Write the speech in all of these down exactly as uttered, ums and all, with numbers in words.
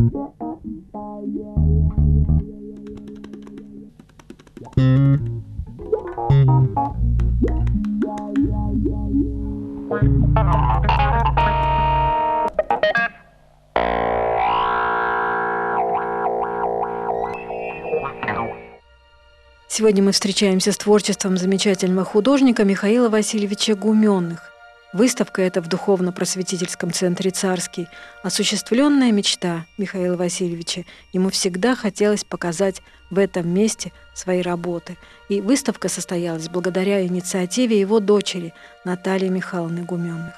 Сегодня мы встречаемся с творчеством замечательного художника Михаила Васильевича Гуменных. Выставка эта в Духовно-просветительском центре «Царский». Осуществленная мечта Михаила Васильевича. Ему всегда хотелось показать в этом месте свои работы. И выставка состоялась благодаря инициативе его дочери Натальи Михайловны Гуменных.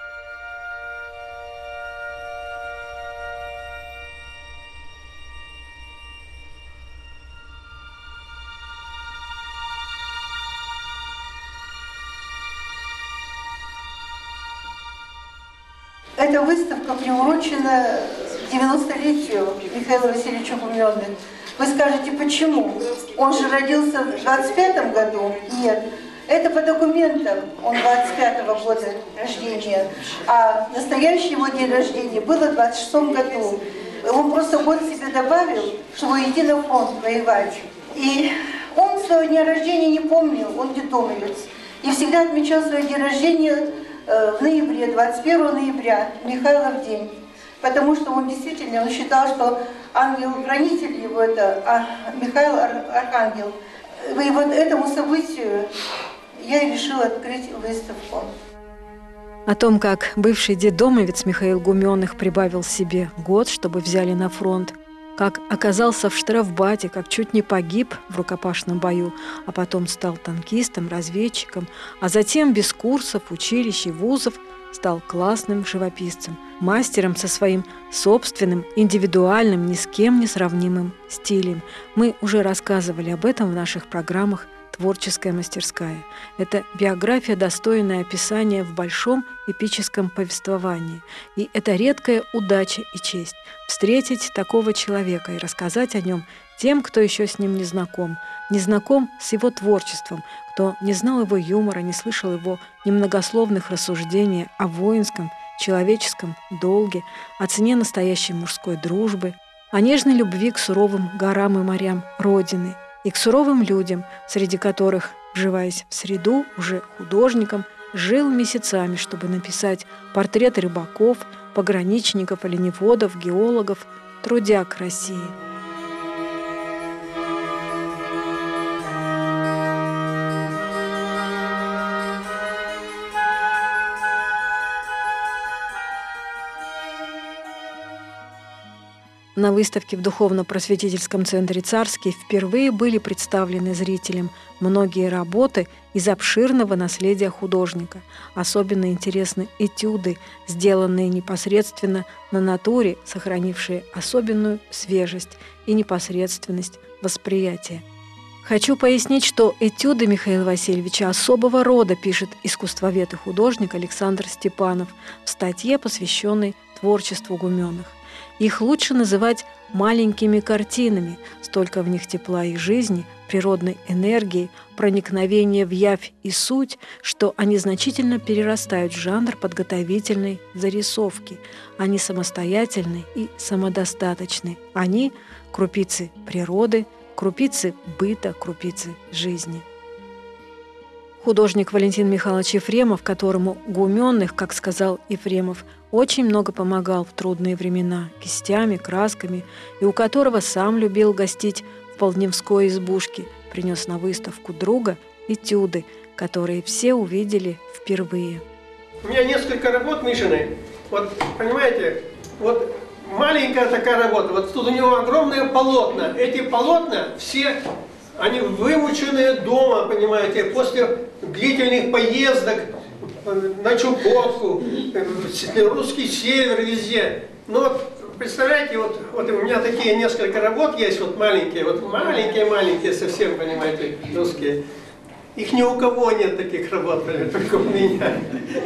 Эта выставка приурочена девяностолетию Михаила Васильевича Гуменных. Вы скажете, почему? Он же родился в двадцать пятом году? Нет. Это по документам, он двадцать пятого года рождения, а настоящий его день рождения было в двадцать шестом году. Он просто год себе добавил, чтобы идти на фронт воевать. И он своего дня рождения не помнил, он детдомовец. И всегда отмечал свой день рождения в ноябре, двадцать первого ноября, Михайлов день. Потому что он действительно, он считал, что ангел-хранитель его это, а Михаил Архангел. И вот этому событию я и решила открыть выставку. О том, как бывший детдомовец Михаил Гуменных прибавил себе год, чтобы взяли на фронт, как оказался в штрафбате, как чуть не погиб в рукопашном бою, а потом стал танкистом, разведчиком, а затем без курсов, училищ и вузов стал классным живописцем, мастером со своим собственным, индивидуальным, ни с кем не сравнимым стилем. Мы уже рассказывали об этом в наших программах «Творческая мастерская». Это биография, достойная описания в большом эпическом повествовании. И это редкая удача и честь – встретить такого человека и рассказать о нем тем, кто еще с ним не знаком, не знаком с его творчеством, кто не знал его юмора, не слышал его немногословных рассуждений о воинском, человеческом долге, о цене настоящей мужской дружбы, о нежной любви к суровым горам и морям Родины и к суровым людям, среди которых, вживаясь в среду, уже художником, жил месяцами, чтобы написать портреты рыбаков, пограничников, оленеводов, геологов, трудяг России. На выставке в Духовно-просветительском центре «Царский» впервые были представлены зрителям многие работы из обширного наследия художника. Особенно интересны этюды, сделанные непосредственно на натуре, сохранившие особенную свежесть и непосредственность восприятия. Хочу пояснить, что этюды Михаила Васильевича особого рода пишет искусствовед и художник Александр Степанов в статье, посвященной творчеству Гуменных. Их лучше называть маленькими картинами, столько в них тепла и жизни, природной энергии, проникновения в явь и суть, что они значительно перерастают в жанр подготовительной зарисовки. Они самостоятельны и самодостаточны. Они – крупицы природы, крупицы быта, крупицы жизни. Художник Валентин Михайлович Ефремов, которому Гуменных, как сказал Ефремов, очень много помогал в трудные времена кистями, красками, и у которого сам любил гостить в Полдневской избушке, принес на выставку друга этюды, которые все увидели впервые. У меня несколько работ Мишины. Вот, понимаете, вот маленькая такая работа, вот тут у него огромные полотна. Эти полотна все, они вымученные дома, понимаете, после длительных поездок на Чукотку, русский север, везде. Ну вот, представляете, вот, вот у меня такие несколько работ есть, вот маленькие, вот маленькие-маленькие совсем, понимаете, русские. Их ни у кого нет таких работ, только у меня.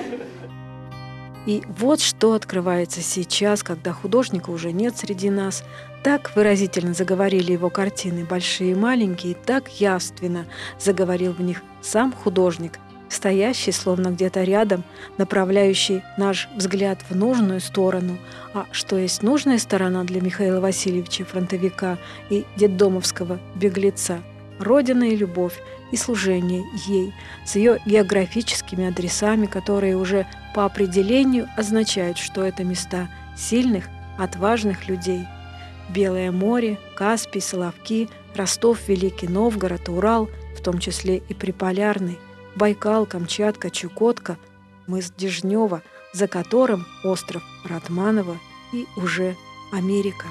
И вот что открывается сейчас, когда художника уже нет среди нас. Так выразительно заговорили его картины, большие и маленькие, так явственно заговорил в них сам художник, стоящий словно где-то рядом, направляющий наш взгляд в нужную сторону. А что есть нужная сторона для Михаила Васильевича, фронтовика и детдомовского беглеца? Родина и любовь, и служение ей, с ее географическими адресами, которые уже по определению означают, что это места сильных, отважных людей. Белое море, Каспий, Соловки, Ростов, Великий Новгород, Урал, в том числе и Приполярный, Байкал, Камчатка, Чукотка, мыс Дежнева, за которым остров Ратманово и уже Америка.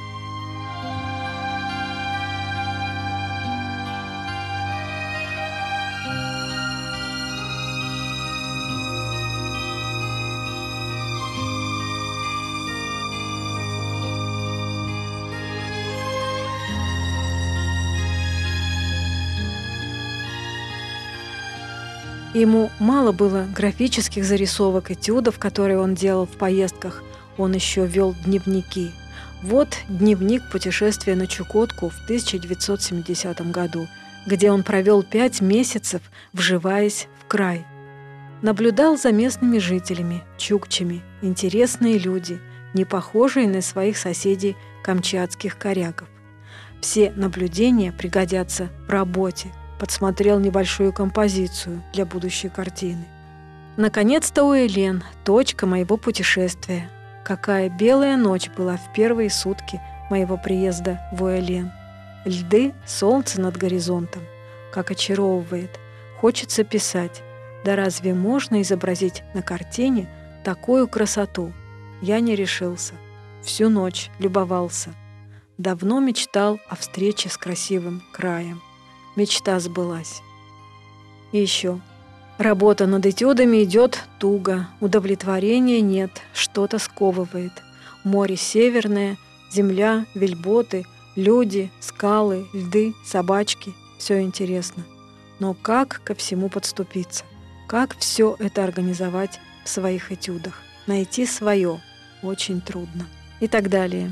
Ему мало было графических зарисовок, этюдов, которые он делал в поездках. Он еще вел дневники. Вот дневник путешествия на Чукотку в тысяча девятьсот семидесятом году, где он провел пять месяцев, вживаясь в край. Наблюдал за местными жителями, чукчами, интересные люди, не похожие на своих соседей камчатских коряков. Все наблюдения пригодятся в работе. Подсмотрел небольшую композицию для будущей картины. Наконец-то Уэлен, точка моего путешествия. Какая белая ночь была в первые сутки моего приезда в Уэлен. Льды, солнце над горизонтом. Как очаровывает. Хочется писать. Да разве можно изобразить на картине такую красоту? Я не решился. Всю ночь любовался. Давно мечтал о встрече с красивым краем. Мечта сбылась. И еще. Работа над этюдами идет туго, удовлетворения нет, что-то сковывает. Море северное, земля, вельботы, люди, скалы, льды, собачки. Все интересно. Но как ко всему подступиться? Как все это организовать в своих этюдах? Найти свое очень трудно. И так далее.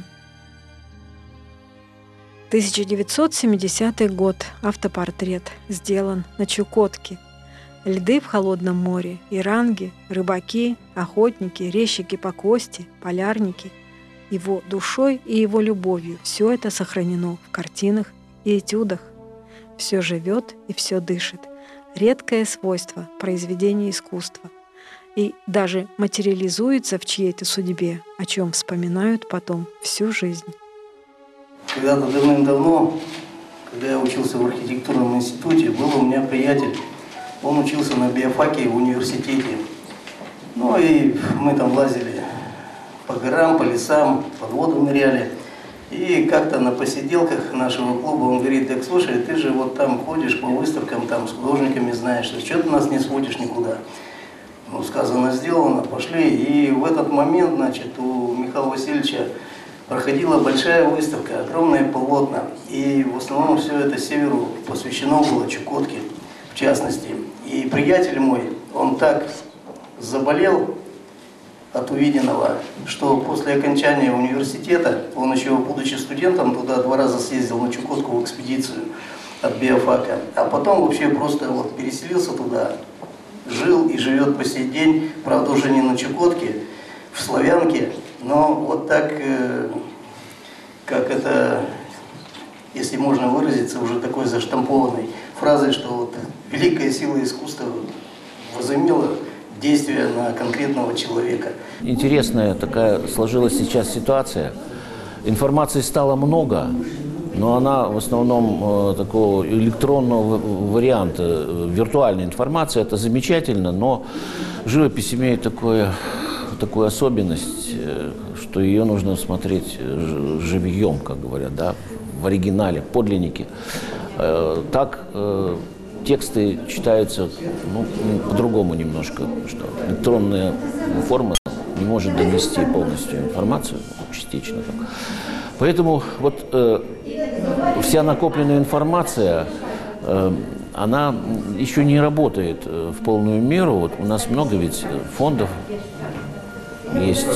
тысяча девятьсот семидесятый год. Автопортрет. Сделан на Чукотке. Льды в холодном море, иранги, рыбаки, охотники, резчики по кости, полярники. Его душой и его любовью все это сохранено в картинах и этюдах. Все живет и все дышит. Редкое свойство произведения искусства. И даже материализуется в чьей-то судьбе, о чем вспоминают потом всю жизнь. Когда-то давным-давно, когда я учился в архитектурном институте, был у меня приятель. Он учился на биофаке в университете. Ну и мы там лазили по горам, по лесам, под воду ныряли. И как-то на посиделках нашего клуба он говорит: так слушай, ты же вот там ходишь по выставкам, там с художниками знаешь, что ты нас не сводишь никуда. Ну, сказано, сделано, пошли. И в этот момент, значит, у Михаила Васильевича проходила большая выставка, огромные полотна. И в основном все это северу посвящено было, Чукотке в частности. И приятель мой, он так заболел от увиденного, что после окончания университета, он еще, будучи студентом, туда два раза съездил на Чукотку в экспедицию от биофака, а потом вообще просто вот переселился туда, жил и живет по сей день, правда уже не на Чукотке, в Славянке, но вот так, э, как это, если можно выразиться, уже такой заштампованной фразой, что вот великая сила искусства возымела действие на конкретного человека. Интересная такая сложилась сейчас ситуация. Информации стало много, но она в основном э, такого электронного варианта, виртуальной информации. Это замечательно, но живопись имеет такое, такую особенность, э, что ее нужно смотреть живьем, как говорят, да, в оригинале, подлиннике. Э, так э, тексты читаются ну, по-другому немножко, что электронная форма не может донести полностью информацию, частично. Так. Поэтому вот э, вся накопленная информация, э, она еще не работает э, в полную меру. Вот у нас много ведь фондов есть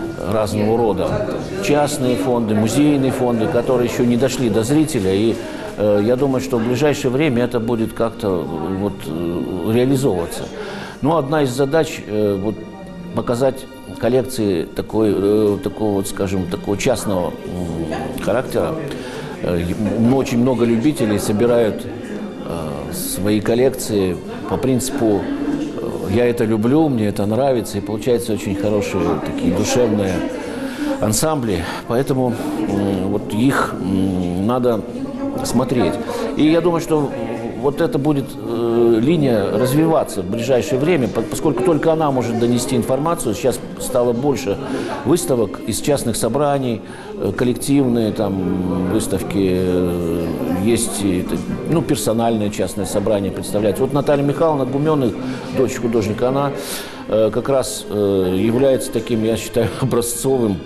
разного рода. Частные фонды, музейные фонды, которые еще не дошли до зрителя, и я думаю, что в ближайшее время это будет как-то вот реализовываться. Но одна из задач вот, показать коллекции такой, такого, вот, скажем, такого частного характера. Очень много любителей собирают свои коллекции по принципу «я это люблю, мне это нравится», и получаются очень хорошие такие душевные ансамбли, поэтому вот их надо смотреть. И я думаю, что вот это будет э, линия развиваться в ближайшее время, поскольку только она может донести информацию. Сейчас стало больше выставок из частных собраний, э, коллективные там выставки, э, есть ну, персональные частные собрания представляются. Вот Наталья Михайловна Гуменных, дочь художника, она э, как раз э, является таким, я считаю, образцовым,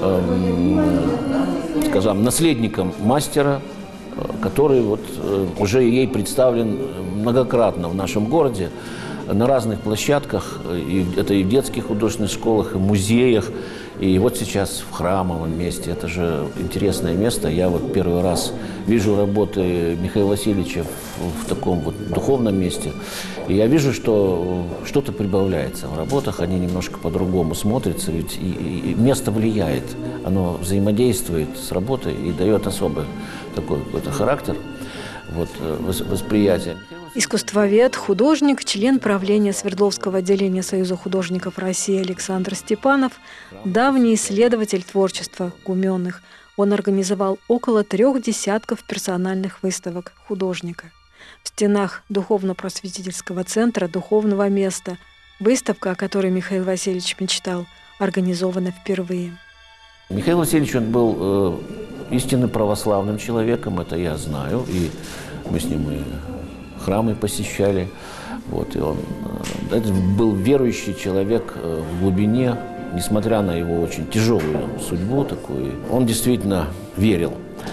э, скажем, наследником мастера, который вот уже ей представлен многократно в нашем городе на разных площадках, и это и в детских художественных школах, и в музеях, и вот сейчас в храмовом месте. Это же интересное место. Я вот первый раз вижу работы Михаила Васильевича в, в таком вот духовном месте, и я вижу, что что-то прибавляется в работах, они немножко по-другому смотрятся, ведь и, и место влияет, оно взаимодействует с работой и дает особый такой какой-то характер вот, восприятия. Искусствовед, художник, член правления Свердловского отделения Союза художников России Александр Степанов, давний исследователь творчества Гуменных. Он организовал около трех десятков персональных выставок художника. В стенах Духовно-просветительского центра «Духовного места» выставка, о которой Михаил Васильевич мечтал, организована впервые. Михаил Васильевич, он был э, истинно православным человеком, это я знаю, и мы с ним и храмы посещали. Вот, и он э, это был верующий человек э, в глубине, несмотря на его очень тяжелую судьбу такую, он действительно верил.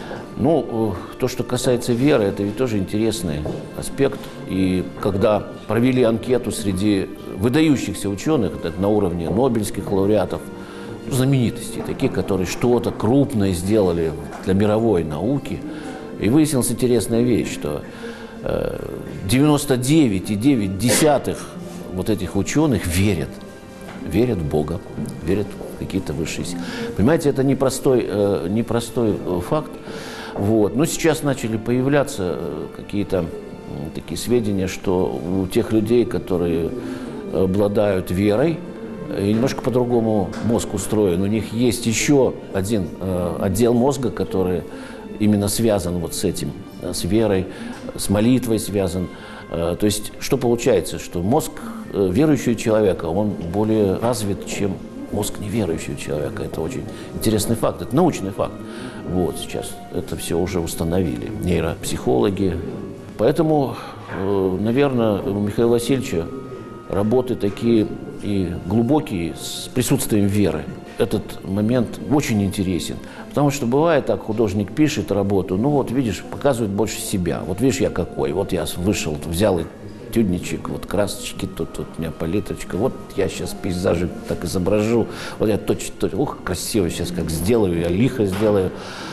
Ну, э, то, что касается веры, это ведь тоже интересный аспект. И когда провели анкету среди выдающихся ученых, так, на уровне нобелевских лауреатов, знаменитостей, таких, которые что-то крупное сделали для мировой науки. И выяснилась интересная вещь, что девяносто девять и девять десятых вот этих ученых верят. Верят в Бога, верят в какие-то высшие силы. Понимаете, это непростой, непростой факт. Вот. Но сейчас начали появляться какие-то такие сведения, что у тех людей, которые обладают верой, и немножко по-другому мозг устроен. У них есть еще один э, отдел мозга, который именно связан вот с этим, да, с верой, с молитвой связан. Э, то есть, что получается, что мозг э, верующего человека, он более развит, чем мозг неверующего человека. Это очень интересный факт, это научный факт. Вот сейчас это все уже установили нейропсихологи. Поэтому, э, наверное, у Михаила Васильевича работы такие и глубокие, с присутствием веры. Этот момент очень интересен. Потому что бывает так, художник пишет работу, ну вот, видишь, показывает больше себя. Вот видишь, я какой. Вот я вышел, взял этюдничек, вот красочки, тут, тут у меня палитрочка. Вот я сейчас пейзажи так изображу. Вот я точно, ух, красиво сейчас как сделаю, я лихо сделаю.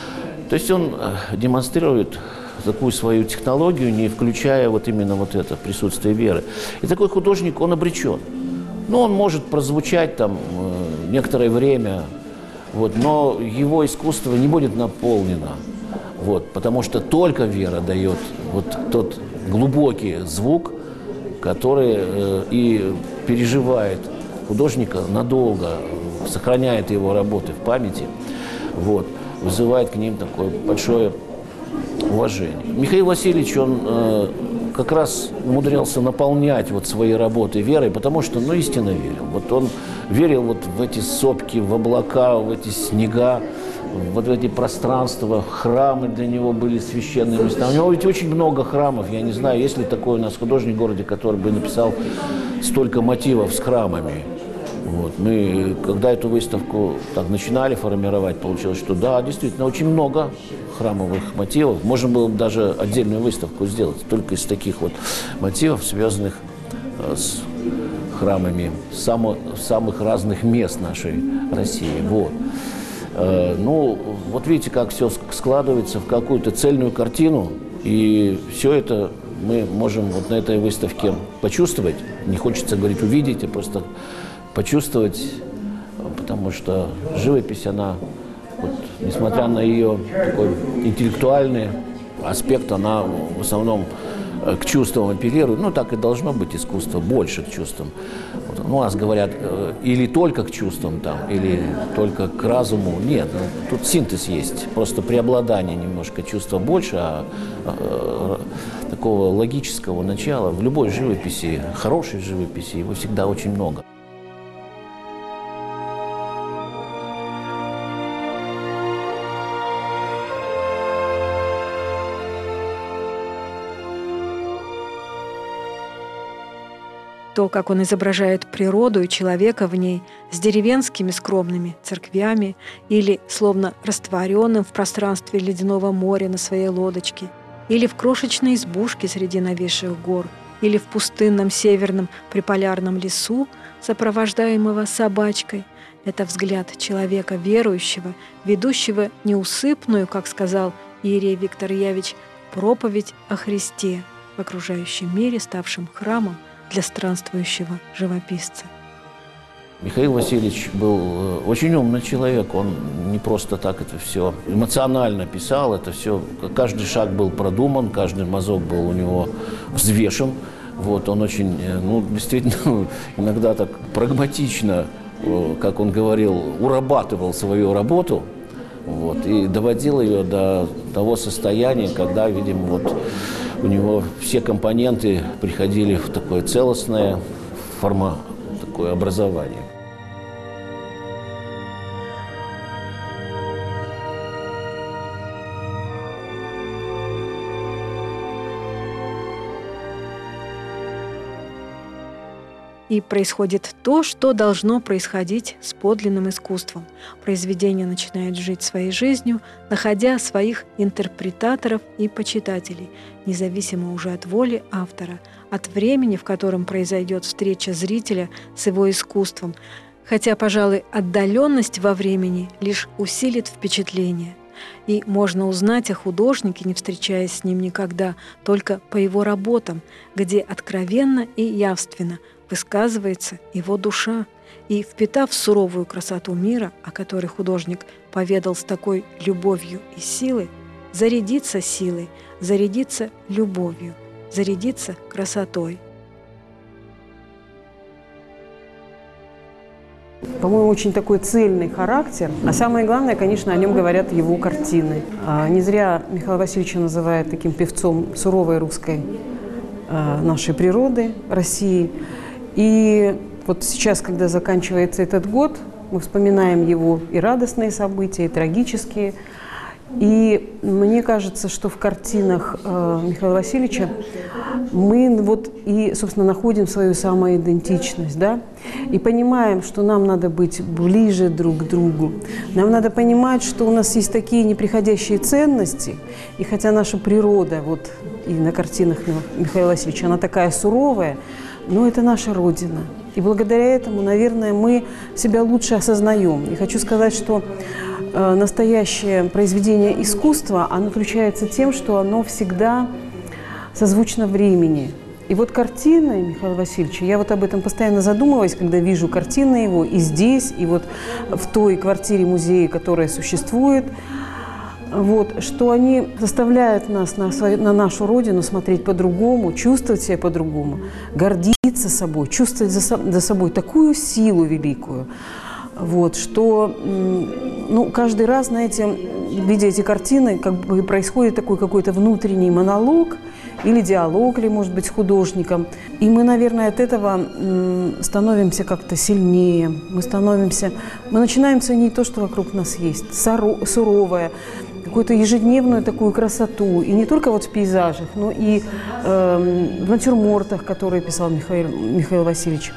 То есть он демонстрирует такую свою технологию, не включая вот именно вот это присутствие веры. И такой художник, он обречен. Ну, он может прозвучать там э, некоторое время, вот, но его искусство не будет наполнено, вот, потому что только вера дает вот тот глубокий звук, который э, и переживает художника надолго, сохраняет его работы в памяти, вот, вызывает к ним такое большое уважение. Михаил Васильевич, он э, как раз умудрялся наполнять вот свои работы верой, потому что, ну, истинно верил. Вот он верил вот в эти сопки, в облака, в эти снега, вот в эти пространства. Храмы для него были священными местами. У него ведь очень много храмов. Я не знаю, есть ли такой у нас художник в городе, который бы написал столько мотивов с храмами. Вот. Мы, когда эту выставку так начинали формировать, получилось, что да, действительно, очень много храмовых мотивов. Можно было бы даже отдельную выставку сделать, только из таких вот мотивов, связанных э, с храмами само, самых разных мест нашей России. Вот. Э, ну, вот видите, как все складывается в какую-то цельную картину, И все это мы можем вот на этой выставке почувствовать. Не хочется говорить увидеть, а просто почувствовать, потому что живопись, она, вот, несмотря на ее такой интеллектуальный аспект, она в основном к чувствам апеллирует. Ну, так и должно быть искусство, больше к чувствам. Вот, ну, у нас говорят, или только к чувствам, там, или только к разуму. Нет, ну, тут синтез есть. Просто преобладание немножко чувства больше, а, а, а такого логического начала в любой живописи, хорошей живописи, его всегда очень много. То, как он изображает природу и человека в ней с деревенскими скромными церквями или словно растворенным в пространстве ледяного моря на своей лодочке, или в крошечной избушке среди нависших гор, или в пустынном северном приполярном лесу, сопровождаемого собачкой, это взгляд человека верующего, ведущего неусыпную, как сказал иерей Виктор Явич, проповедь о Христе в окружающем мире, ставшем храмом для странствующего живописца. Михаил Васильевич был очень умный человек, он не просто так это все эмоционально писал, это все, каждый шаг был продуман, каждый мазок был у него взвешен. Вот, он очень, ну, действительно, иногда так прагматично, как он говорил, урабатывал свою работу, вот, и доводил ее до того состояния, когда, видимо, вот у него все компоненты приходили в такое целостное форма, такое образование. И происходит то, что должно происходить с подлинным искусством. Произведение начинает жить своей жизнью, находя своих интерпретаторов и почитателей, независимо уже от воли автора, от времени, в котором произойдет встреча зрителя с его искусством, хотя, пожалуй, отдаленность во времени лишь усилит впечатление. И можно узнать о художнике, не встречаясь с ним никогда, только по его работам, где откровенно и явственно высказывается его душа, и, впитав суровую красоту мира, о которой художник поведал с такой любовью и силой, зарядится силой, зарядится любовью, зарядится красотой. По-моему, очень такой цельный характер. А самое главное, конечно, о нем говорят его картины. А не зря Михаила Васильевича называют таким певцом суровой русской нашей природы, России. И вот сейчас, когда заканчивается этот год, мы вспоминаем его и радостные события, и трагические. И мне кажется, что в картинах э, Михаила Васильевича мы вот и, собственно, находим свою самоидентичность, да? И понимаем, что нам надо быть ближе друг к другу. Нам надо понимать, что у нас есть такие неприходящие ценности, и хотя наша природа, вот и на картинах Михаила Васильевича, она такая суровая, но это наша Родина. И благодаря этому, наверное, мы себя лучше осознаем. И хочу сказать, что э, настоящее произведение искусства, оно отличается тем, что оно всегда созвучно времени. И вот картины Михаила Васильевича, я вот об этом постоянно задумываюсь, когда вижу картины его и здесь, и вот в той квартире музея, которая существует, вот, что они заставляют нас на, свою, на нашу Родину смотреть по-другому, чувствовать себя по-другому, гордиться собой, чувствовать за, за собой такую силу великую, вот, что ну, каждый раз, знаете, видя эти картины, как бы происходит такой какой-то внутренний монолог или диалог, или, может быть, с художником. И мы, наверное, от этого становимся как-то сильнее, мы становимся, мы начинаем ценить то, что вокруг нас есть, суровое, какую-то ежедневную такую красоту. И не только вот в пейзажах, но и э, в натюрмортах, которые писал Михаил, Михаил Васильевич.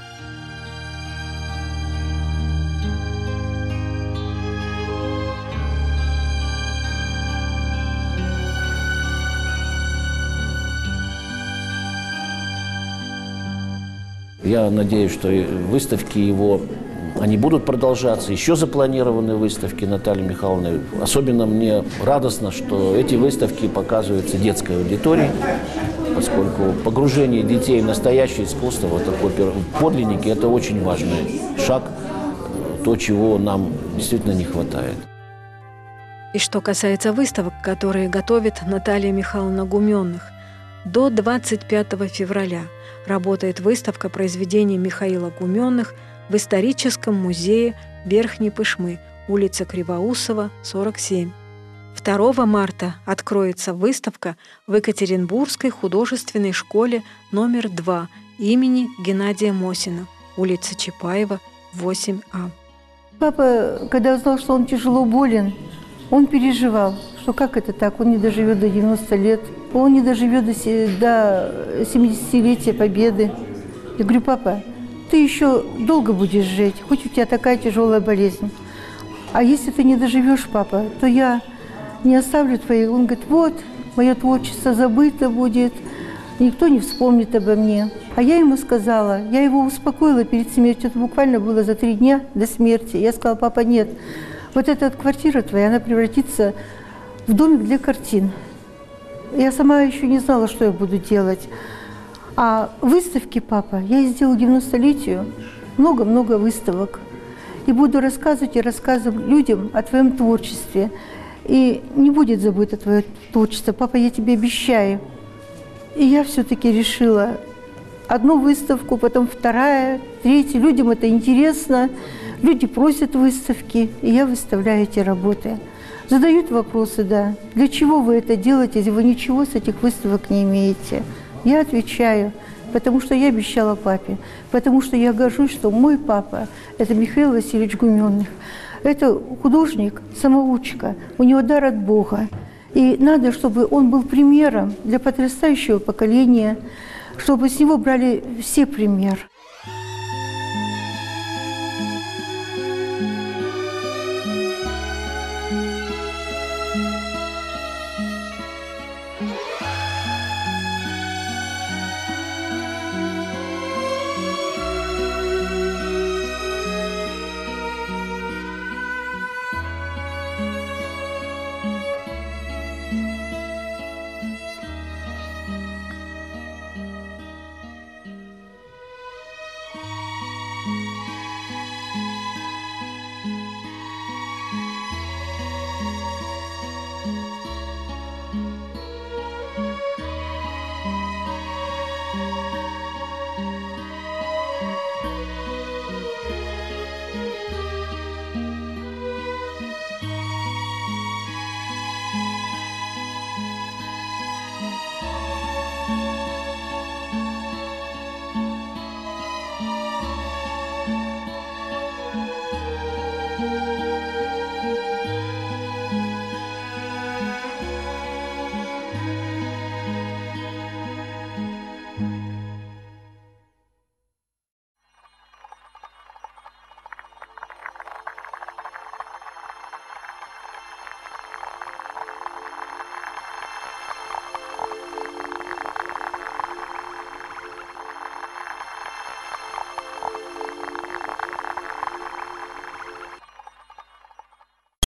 Я надеюсь, что выставки его они будут продолжаться. Еще запланированы выставки Натальи Михайловны. Особенно мне радостно, что эти выставки показываются детской аудитории, поскольку погружение детей в настоящее искусство, вот такой подлинники, это очень важный шаг, то, чего нам действительно не хватает. И что касается выставок, которые готовит Наталья Михайловна Гуменных, до двадцать пятого февраля работает выставка произведений Михаила Гуменных в историческом музее Верхней Пышмы, улица Кривоусова, сорок семь. второго марта откроется выставка в Екатеринбургской художественной школе номер два имени Геннадия Мосина, улица Чапаева, восемь А. Папа, когда узнал, что он тяжело болен, он переживал, что как это так, он не доживет до девяноста лет, он не доживет до семидесятилетия Победы. Я говорю, папа, ты еще долго будешь жить, хоть у тебя такая тяжелая болезнь. А если ты не доживешь, папа, то я не оставлю твоих. Он говорит, вот, мое творчество забыто будет, никто не вспомнит обо мне. А я ему сказала, я его успокоила перед смертью, это буквально было за три дня до смерти. Я сказала, папа, нет, вот эта квартира твоя, она превратится в домик для картин. Я сама еще не знала, что я буду делать. А выставки, папа, я сделала девяностолетию, много-много выставок. И буду рассказывать и рассказывать людям о твоем творчестве. И не будет забыто твое творчество. Папа, я тебе обещаю. И я все-таки решила одну выставку, потом вторая, третья. Людям это интересно. Люди просят выставки, и я выставляю эти работы. Задают вопросы, да. Для чего вы это делаете, если вы ничего с этих выставок не имеете? Я отвечаю, потому что я обещала папе, потому что я горжусь, что мой папа – это Михаил Васильевич Гуменных. Это художник-самоучка, у него дар от Бога. И надо, чтобы он был примером для подрастающего поколения, чтобы с него брали все пример.